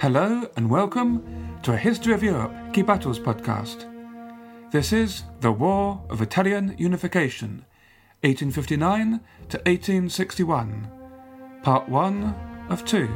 Hello and welcome to a History of Europe Key Battles podcast. This is the War of Italian Unification, 1859 to 1861, part 1 of 2.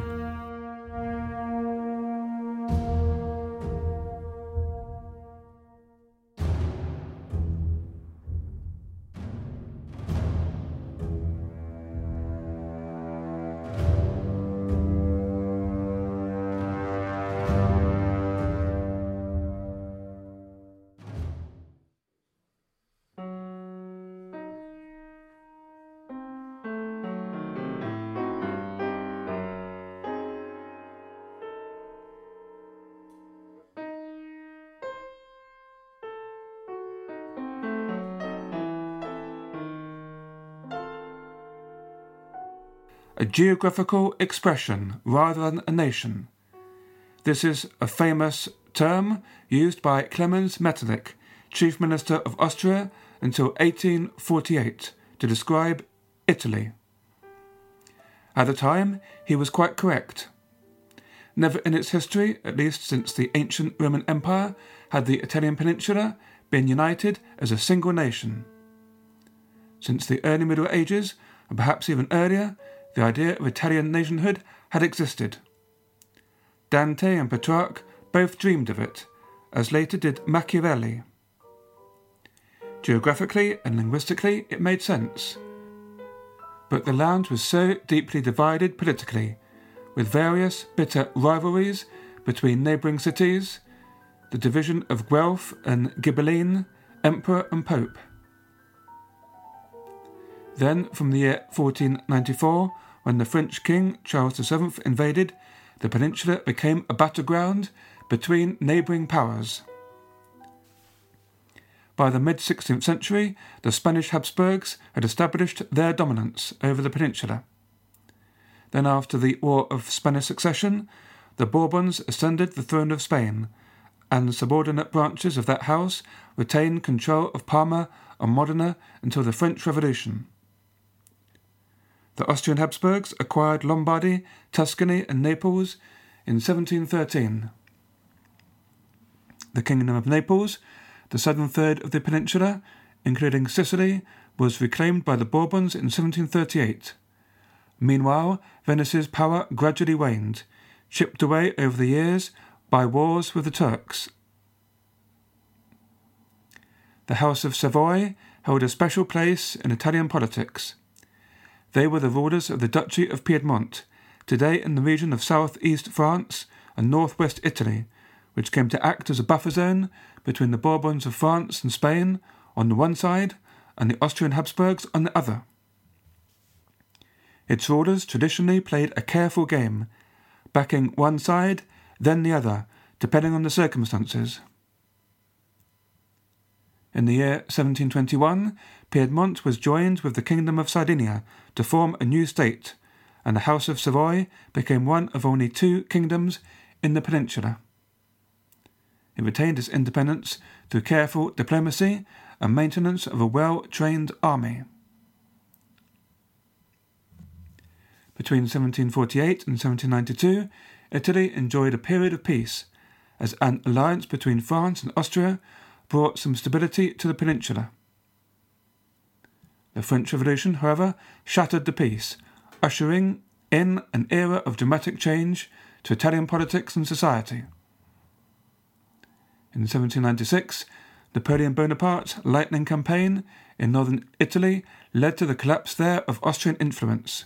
A geographical expression rather than a nation. This is a famous term used by Clemens Metternich, Chief Minister of Austria until 1848, to describe Italy. At the time, he was quite correct. Never in its history, at least since the ancient Roman Empire, had the Italian peninsula been united as a single nation. Since the early Middle Ages, and perhaps even earlier, the idea of Italian nationhood had existed. Dante and Petrarch both dreamed of it, as later did Machiavelli. Geographically and linguistically it made sense. But the land was so deeply divided politically, with various bitter rivalries between neighbouring cities, the division of Guelph and Ghibelline, emperor and pope. Then, from the year 1494, when the French king Charles VII invaded, the peninsula became a battleground between neighbouring powers. By the mid-16th century, the Spanish Habsburgs had established their dominance over the peninsula. Then, after the War of Spanish Succession, the Bourbons ascended the throne of Spain, and subordinate branches of that house retained control of Parma and Modena until the French Revolution. The Austrian Habsburgs acquired Lombardy, Tuscany and Naples in 1713. The Kingdom of Naples, the southern third of the peninsula, including Sicily, was reclaimed by the Bourbons in 1738. Meanwhile, Venice's power gradually waned, chipped away over the years by wars with the Turks. The House of Savoy held a special place in Italian politics. They were the rulers of the Duchy of Piedmont, today in the region of south-east France and northwest Italy, which came to act as a buffer zone between the Bourbons of France and Spain on the one side and the Austrian Habsburgs on the other. Its rulers traditionally played a careful game, backing one side, then the other, depending on the circumstances. In the year 1721, Piedmont was joined with the Kingdom of Sardinia to form a new state, and the House of Savoy became one of only two kingdoms in the peninsula. It retained its independence through careful diplomacy and maintenance of a well-trained army. Between 1748 and 1792, Italy enjoyed a period of peace, as an alliance between France and Austria brought some stability to the peninsula. The French Revolution, however, shattered the peace, ushering in an era of dramatic change to Italian politics and society. In 1796, Napoleon Bonaparte's lightning campaign in northern Italy led to the collapse there of Austrian influence.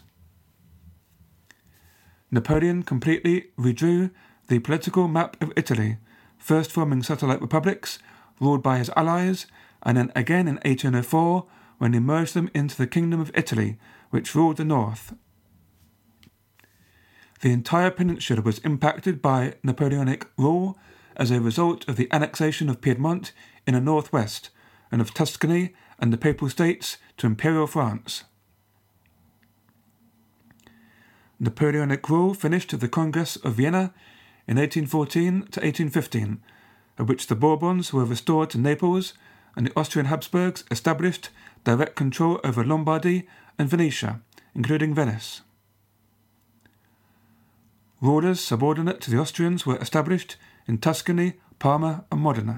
Napoleon completely redrew the political map of Italy, first forming satellite republics ruled by his allies, and then again in 1804 when he merged them into the Kingdom of Italy, which ruled the north. The entire peninsula was impacted by Napoleonic rule as a result of the annexation of Piedmont in the northwest and of Tuscany and the Papal States to Imperial France. Napoleonic rule finished at the Congress of Vienna in 1814 to 1815, at which the Bourbons were restored to Naples and the Austrian Habsburgs established direct control over Lombardy and Venetia, including Venice. rulers subordinate to the Austrians were established in Tuscany, Parma and Modena.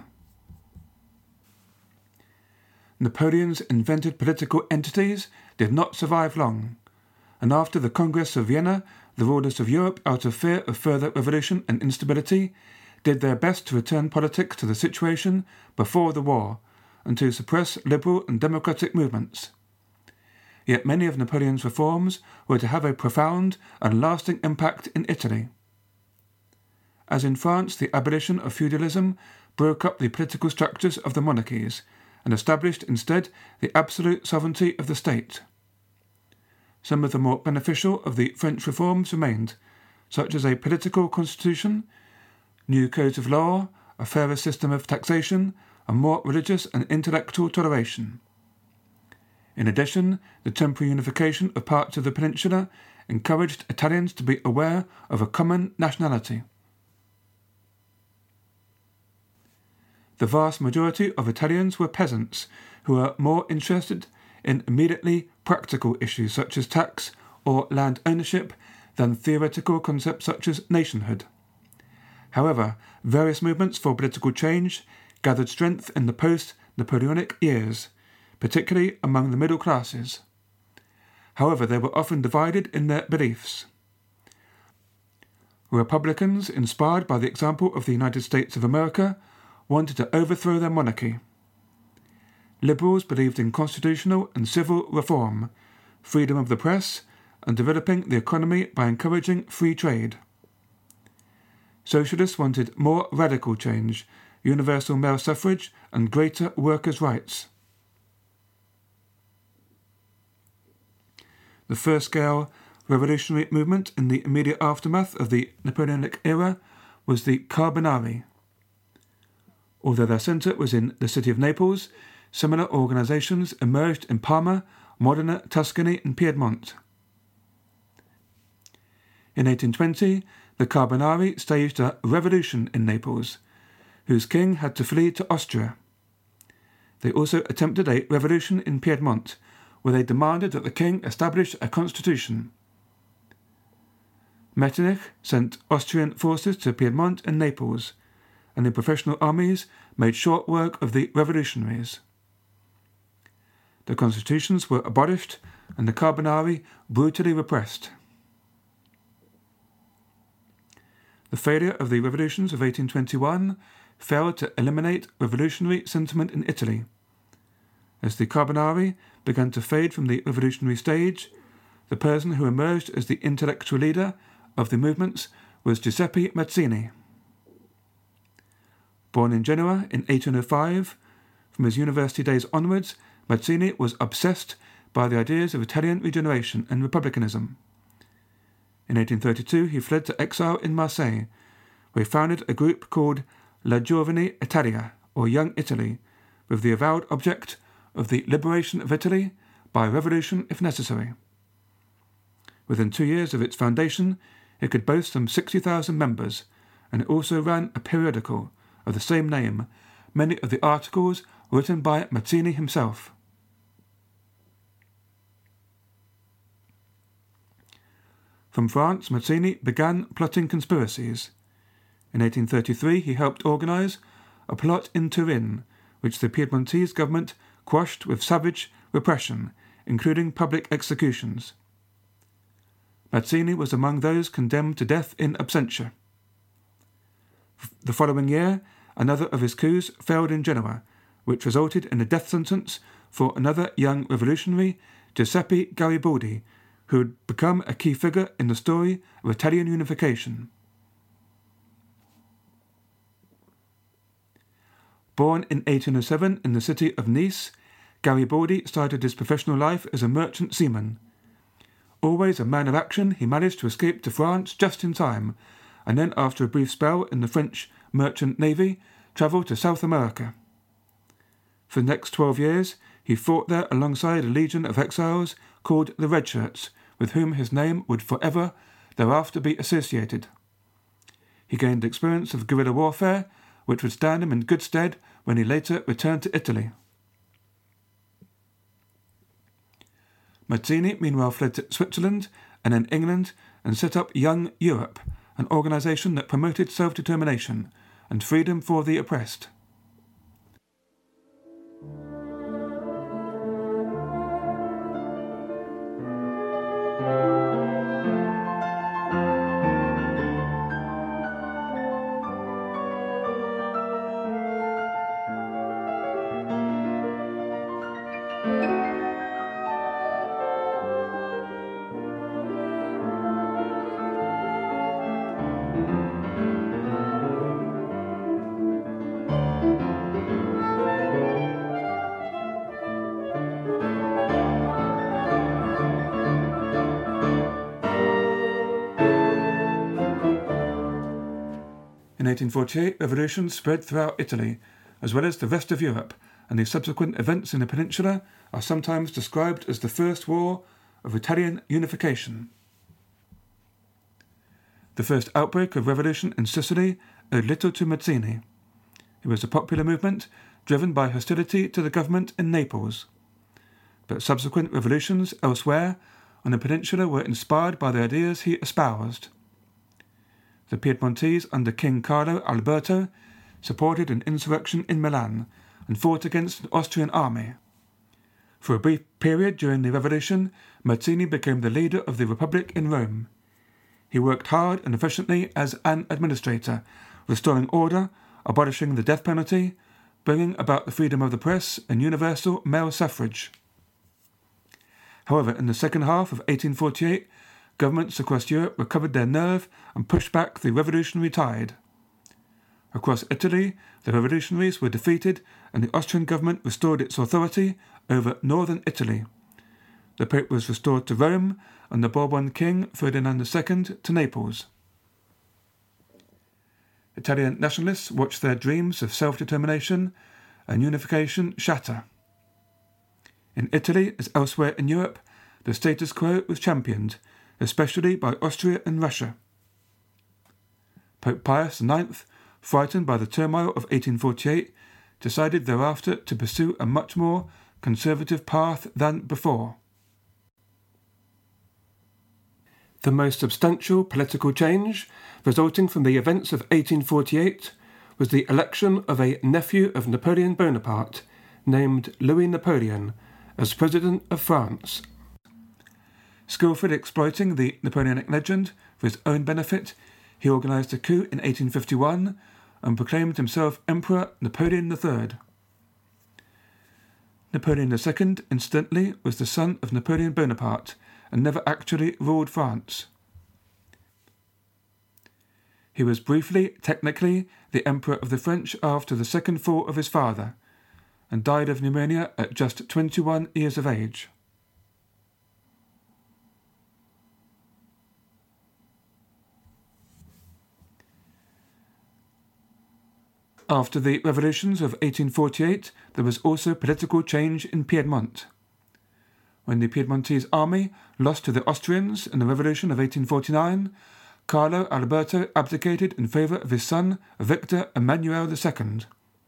Napoleon's invented political entities did not survive long, and after the Congress of Vienna, the rulers of Europe, out of fear of further revolution and instability, did their best to return politics to the situation before the war and to suppress liberal and democratic movements. Yet many of Napoleon's reforms were to have a profound and lasting impact in Italy. As in France, the abolition of feudalism broke up the political structures of the monarchies and established instead the absolute sovereignty of the state. Some of the more beneficial of the French reforms remained, such as a political constitution, new codes of law, a fairer system of taxation, and more religious and intellectual toleration. In addition, the temporary unification of parts of the peninsula encouraged Italians to be aware of a common nationality. The vast majority of Italians were peasants who were more interested in immediately practical issues such as tax or land ownership than theoretical concepts such as nationhood. However, various movements for political change gathered strength in the post-Napoleonic years, particularly among the middle classes. However, they were often divided in their beliefs. Republicans, inspired by the example of the United States of America, wanted to overthrow their monarchy. Liberals believed in constitutional and civil reform, freedom of the press, and developing the economy by encouraging free trade. Socialists wanted more radical change, universal male suffrage, and greater workers' rights. The first-scale revolutionary movement in the immediate aftermath of the Napoleonic era was the Carbonari. Although their centre was in the city of Naples, similar organisations emerged in Parma, Modena, Tuscany and Piedmont. In 1820, the Carbonari staged a revolution in Naples, whose king had to flee to Austria. They also attempted a revolution in Piedmont, where they demanded that the king establish a constitution. Metternich sent Austrian forces to Piedmont and Naples, and the professional armies made short work of the revolutionaries. The constitutions were abolished and the Carbonari brutally repressed. The failure of the revolutions of 1821 failed to eliminate revolutionary sentiment in Italy. As the Carbonari began to fade from the revolutionary stage, the person who emerged as the intellectual leader of the movements was Giuseppe Mazzini. Born in Genoa in 1805, from his university days onwards, Mazzini was obsessed by the ideas of Italian regeneration and republicanism. In 1832 he fled to exile in Marseille, where he founded a group called La Giovane Italia, or Young Italy, with the avowed object of the liberation of Italy by revolution if necessary. Within 2 years of its foundation, it could boast some 60,000 members, and it also ran a periodical of the same name, many of the articles written by Mazzini himself. From France, Mazzini began plotting conspiracies. In 1833 he helped organise a plot in Turin, which the Piedmontese government quashed with savage repression, including public executions. Mazzini was among those condemned to death in absentia. The following year, another of his coups failed in Genoa, which resulted in a death sentence for another young revolutionary, Giuseppe Garibaldi, who would become a key figure in the story of Italian unification. Born in 1807 in the city of Nice, Garibaldi started his professional life as a merchant seaman. Always a man of action, he managed to escape to France just in time, and then after a brief spell in the French merchant navy, travelled to South America. For the next 12 years, he fought there alongside a legion of exiles called the Red Shirts, with whom his name would forever thereafter be associated. He gained experience of guerrilla warfare, which would stand him in good stead when he later returned to Italy. Mazzini meanwhile fled to Switzerland and then England and set up Young Europe, an organisation that promoted self-determination and freedom for the oppressed. In 1848, revolution spread throughout Italy, as well as the rest of Europe, and the subsequent events in the peninsula are sometimes described as the First War of Italian Unification. The first outbreak of revolution in Sicily owed little to Mazzini. It was a popular movement driven by hostility to the government in Naples. But subsequent revolutions elsewhere on the peninsula were inspired by the ideas he espoused. The Piedmontese under King Carlo Alberto supported an insurrection in Milan and fought against an Austrian army. For a brief period during the revolution, Mazzini became the leader of the Republic in Rome. He worked hard and efficiently as an administrator, restoring order, abolishing the death penalty, bringing about the freedom of the press and universal male suffrage. However, in the second half of 1848, governments across Europe recovered their nerve and pushed back the revolutionary tide. Across Italy, the revolutionaries were defeated and the Austrian government restored its authority over northern Italy. The Pope was restored to Rome and the Bourbon king Ferdinand II to Naples. Italian nationalists watched their dreams of self-determination and unification shatter. In Italy, as elsewhere in Europe, the status quo was championed, especially by Austria and Russia. Pope Pius IX, frightened by the turmoil of 1848, decided thereafter to pursue a much more conservative path than before. The most substantial political change resulting from the events of 1848 was the election of a nephew of Napoleon Bonaparte, named Louis Napoleon, as President of France. Skillfully exploiting the Napoleonic legend for his own benefit, he organised a coup in 1851 and proclaimed himself Emperor Napoleon III. Napoleon II, incidentally, was the son of Napoleon Bonaparte and never actually ruled France. He was briefly, technically, the Emperor of the French after the second fall of his father, and died of pneumonia at just 21 years of age. After the revolutions of 1848, there was also political change in Piedmont. When the Piedmontese army lost to the Austrians in the Revolution of 1849, Carlo Alberto abdicated in favour of his son Victor Emmanuel II.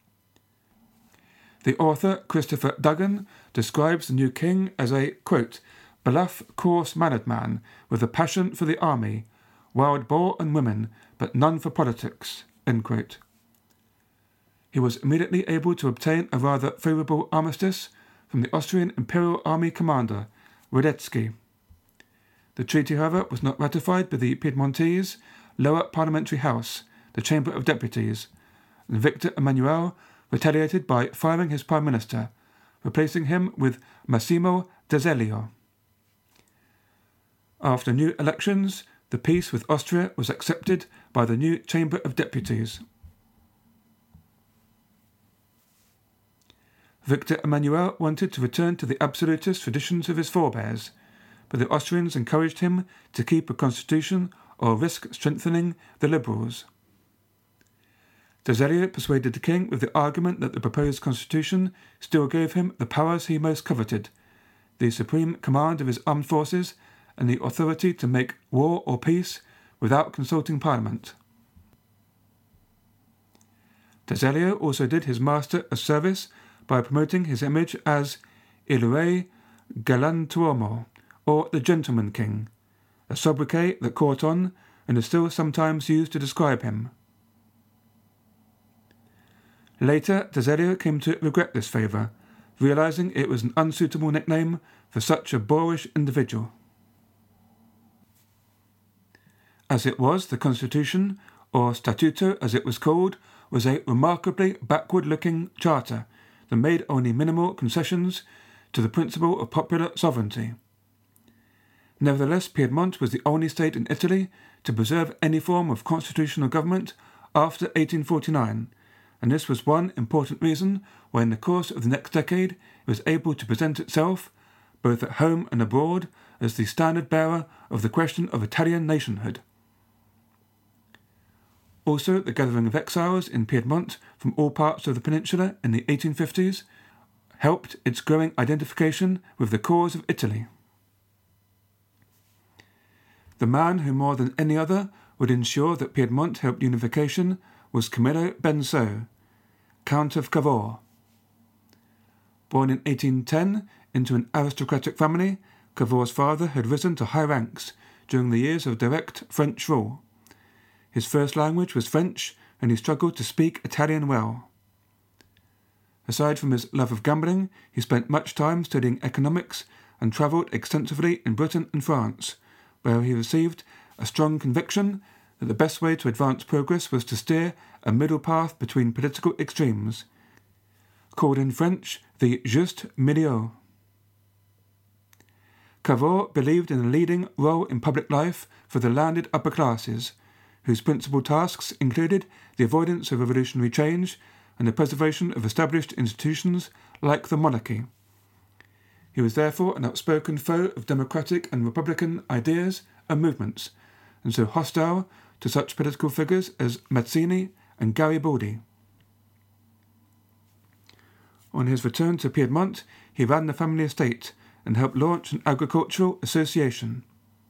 The author Christopher Duggan describes the new king as a, quote, bluff, coarse-mannered man with a passion for the army, wild boar and women, but none for politics, end quote. He was immediately able to obtain a rather favourable armistice from the Austrian Imperial Army commander, Radetzky. The treaty, however, was not ratified by the Piedmontese lower parliamentary house, the Chamber of Deputies, and Victor Emmanuel retaliated by firing his prime minister, replacing him with Massimo D'Azeglio. After new elections, the peace with Austria was accepted by the new Chamber of Deputies. Victor Emmanuel wanted to return to the absolutist traditions of his forebears, but the Austrians encouraged him to keep a constitution or risk strengthening the liberals. D'Azeglio persuaded the king with the argument that the proposed constitution still gave him the powers he most coveted, the supreme command of his armed forces and the authority to make war or peace without consulting Parliament. D'Azeglio also did his master a service by promoting his image as Il Re Galantuomo, or the Gentleman King, a sobriquet that caught on and is still sometimes used to describe him. Later, Desiderio came to regret this favour, realising it was an unsuitable nickname for such a boorish individual. As it was, the Constitution, or Statuto as it was called, was a remarkably backward-looking charter that made only minimal concessions to the principle of popular sovereignty. Nevertheless, Piedmont was the only state in Italy to preserve any form of constitutional government after 1849, and this was one important reason why in the course of the next decade it was able to present itself, both at home and abroad, as the standard-bearer of the question of Italian nationhood. Also, the gathering of exiles in Piedmont from all parts of the peninsula in the 1850s helped its growing identification with the cause of Italy. The man who more than any other would ensure that Piedmont helped unification was Camillo Benso, Count of Cavour. Born in 1810 into an aristocratic family, Cavour's father had risen to high ranks during the years of direct French rule. His first language was French, and he struggled to speak Italian well. Aside from his love of gambling, he spent much time studying economics and travelled extensively in Britain and France, where he received a strong conviction that the best way to advance progress was to steer a middle path between political extremes, called in French the juste milieu. Cavour believed in a leading role in public life for the landed upper classes, whose principal tasks included the avoidance of revolutionary change and the preservation of established institutions like the monarchy. He was therefore an outspoken foe of democratic and republican ideas and movements, and so hostile to such political figures as Mazzini and Garibaldi. On his return to Piedmont, he ran the family estate and helped launch an agricultural association.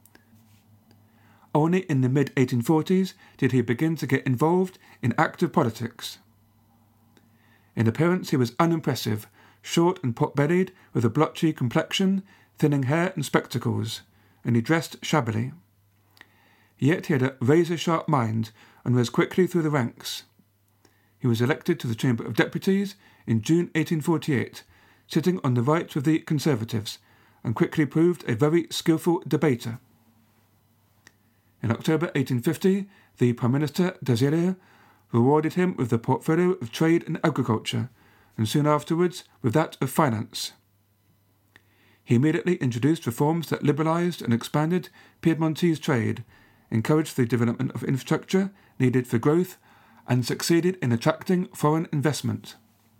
Only in the mid-1840s did he begin to get involved in active politics. In appearance he was unimpressive, short and pot-bellied, with a blotchy complexion, thinning hair and spectacles, and he dressed shabbily. Yet he had a razor-sharp mind and rose quickly through the ranks. He was elected to the Chamber of Deputies in June 1848, sitting on the right with the Conservatives, and quickly proved a very skilful debater. In October 1850, the Prime Minister, Desiderio, rewarded him with the portfolio of Trade and Agriculture, and soon afterwards with that of Finance. He immediately introduced reforms that liberalised and expanded Piedmontese trade, encouraged the development of infrastructure needed for growth, and succeeded in attracting foreign investment.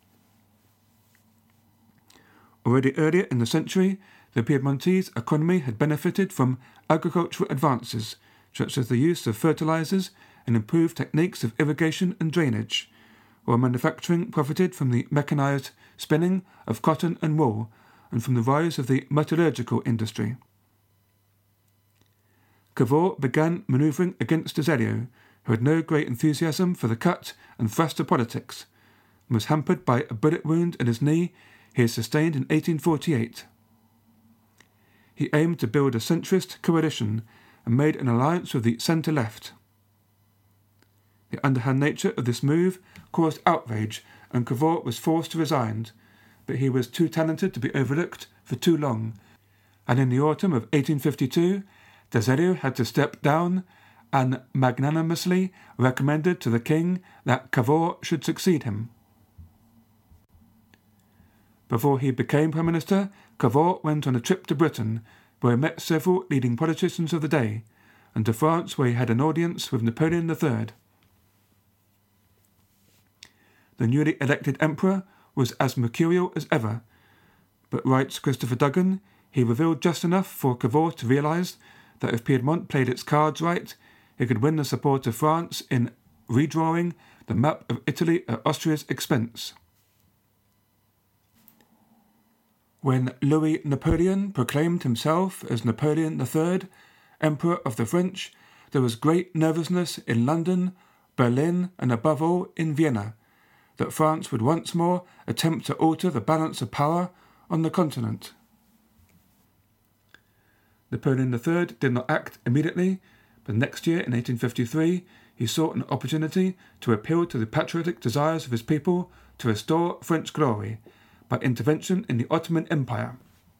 Already earlier in the century, the Piedmontese economy had benefited from agricultural advances, such as the use of fertilizers and improved techniques of irrigation and drainage, while manufacturing profited from the mechanized spinning of cotton and wool and from the rise of the metallurgical industry. Cavour began manoeuvring against Desiderio, who had no great enthusiasm for the cut and thrust of politics, and was hampered by a bullet wound in his knee he had sustained in 1848. He aimed to build a centrist coalition and made an alliance with the centre-left. The underhand nature of this move caused outrage, and Cavour was forced to resign, but he was too talented to be overlooked for too long, and in the autumn of 1852, Desiderio had to step down and magnanimously recommended to the king that Cavour should succeed him. Before he became Prime Minister, Cavour went on a trip to Britain, where he met several leading politicians of the day, and to France, where he had an audience with Napoleon III. The newly elected emperor was as mercurial as ever, but, writes Christopher Duggan, he revealed just enough for Cavour to realise that if Piedmont played its cards right, it could win the support of France in redrawing the map of Italy at Austria's expense. When Louis Napoleon proclaimed himself as Napoleon III, Emperor of the French, there was great nervousness in London, Berlin, and above all in Vienna, that France would once more attempt to alter the balance of power on the continent. Napoleon III did not act immediately, but next year, in 1853, he sought an opportunity to appeal to the patriotic desires of his people to restore French glory by intervention in the Ottoman Empire.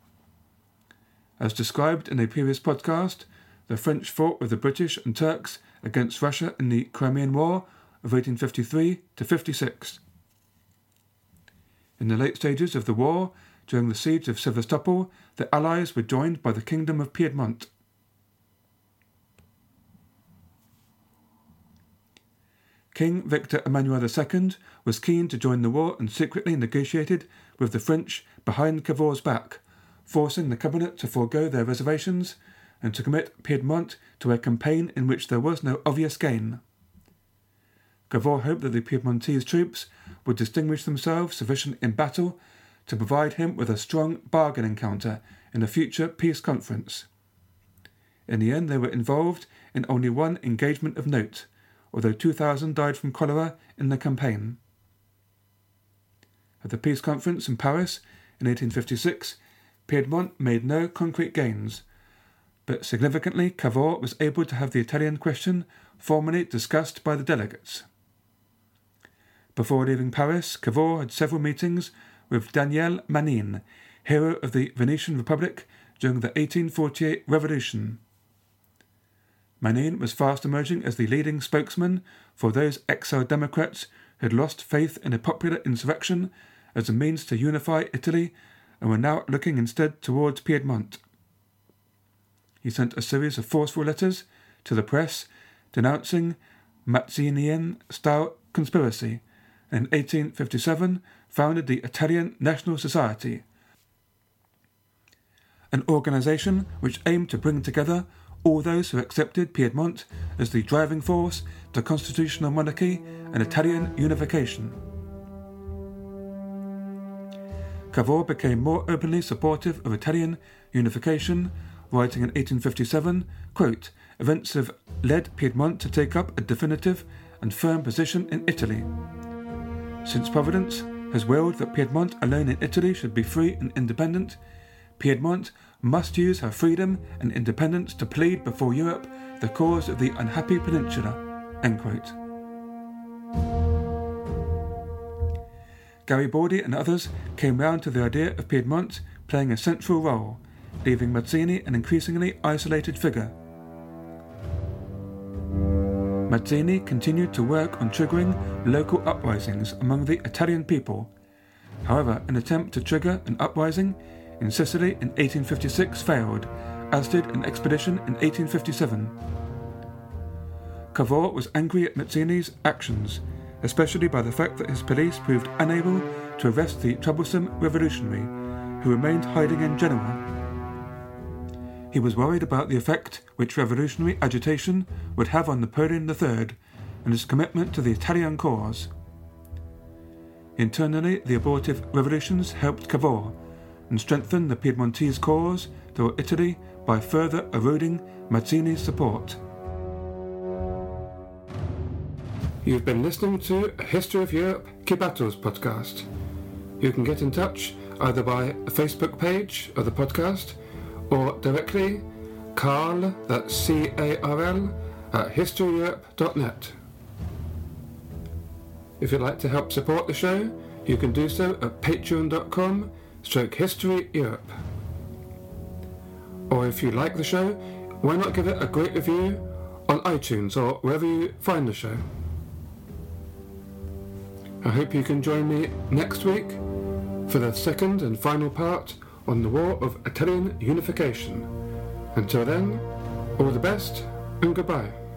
As described in a previous podcast, the French fought with the British and Turks against Russia in the Crimean War of 1853 to 56. In the late stages of the war, during the siege of Sevastopol, the Allies were joined by the Kingdom of Piedmont. King Victor Emmanuel II was keen to join the war and secretly negotiated with the French behind Cavour's back, forcing the cabinet to forego their reservations and to commit Piedmont to a campaign in which there was no obvious gain. Cavour hoped that the Piedmontese troops would distinguish themselves sufficiently in battle to provide him with a strong bargaining counter in a future peace conference. In the end, they were involved in only one engagement of note, although 2,000 died from cholera in the campaign. At the peace conference in Paris in 1856, Piedmont made no concrete gains, but significantly Cavour was able to have the Italian question formally discussed by the delegates. Before leaving Paris, Cavour had several meetings with Daniel Manin, hero of the Venetian Republic during the 1848 Revolution. Manin was fast emerging as the leading spokesman for those exiled Democrats who had lost faith in a popular insurrection as a means to unify Italy and were now looking instead towards Piedmont. He sent a series of forceful letters to the press denouncing Mazzinian-style conspiracy, and in 1857 founded the Italian National Society, an organization which aimed to bring together all those who accepted Piedmont as the driving force to constitutional monarchy and Italian unification. Cavour became more openly supportive of Italian unification, writing in 1857, quote, "Events have led Piedmont to take up a definitive and firm position in Italy. Since Providence has willed that Piedmont alone in Italy should be free and independent, Piedmont must use her freedom and independence to plead before Europe the cause of the unhappy peninsula." End quote. Garibaldi and others came round to the idea of Piedmont playing a central role, leaving Mazzini an increasingly isolated figure. Mazzini continued to work on triggering local uprisings among the Italian people. However, an attempt to trigger an uprising in Sicily in 1856 failed, as did an expedition in 1857. Cavour was angry at Mazzini's actions, especially by the fact that his police proved unable to arrest the troublesome revolutionary, who remained hiding in Genoa. He was worried about the effect which revolutionary agitation would have on Napoleon III and his commitment to the Italian cause. Internally, the abortive revolutions helped Cavour and strengthened the Piedmontese cause throughout Italy by further eroding Mazzini's support. You've been listening to a History of Europe Key Battles podcast. You can get in touch either by a Facebook page of the podcast or directly Carl, that's C-A-R-L, at historyeurope.net. If you'd like to help support the show, you can do so at patreon.com/historyeurope. Or if you like the show, why not give it a great review on iTunes or wherever you find the show. I hope you can join me next week for the second and final part on the War of Italian Unification. Until then, all the best and goodbye.